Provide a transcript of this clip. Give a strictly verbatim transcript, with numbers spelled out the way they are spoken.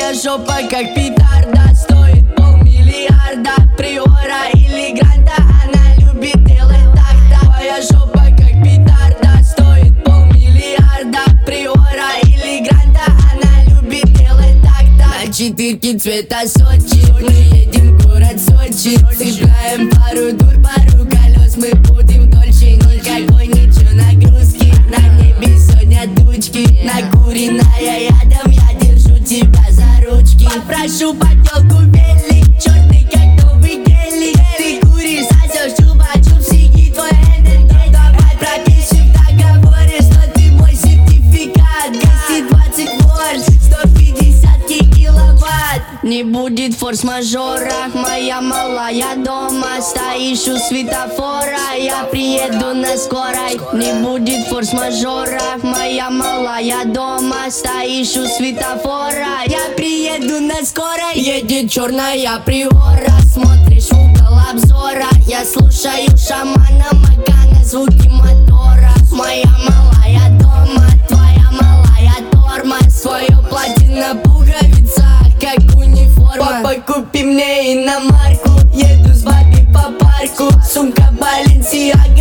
Твоя жопа как петарда, стоит полмиллиарда. Приора или Гранта, она любит делать так-то. Твоя жопа как петарда, стоит полмиллиарда. Приора или Гранта, она любит делать так-то. На четырке цвета Сочи мы едем в город Сочи. Цепляем пару дур, пару колес, мы будем дольше. Никакой ничего нагрузки, на небе сегодня тучки. Накуренная ядом, я держу тебя за ручки. Попрошу поделку велик, черный как новый гелик. Ты куришь, сосешь чупа-чуп, сиги твой энергетик. Давай пропишем в договоре, что ты мой сертификат. двести двадцать вольт, сто пятьдесят киловатт. Не будет форс-мажора, моя малая дома. Стоишь у светофора, я приеду на скорой. Не будет форс-мажора, моя малая дома. Стоишь у светофора, я приеду на скорой. Едет черная приора, смотришь в угол обзора. Я слушаю шамана Макана, звуки мотора. Моя малая дома, твоя малая тормоз. Свое платье на пуговицах, как униформа. Папа, купи мне иномарку, еду с бабой по парку. Сумка Баленсиага.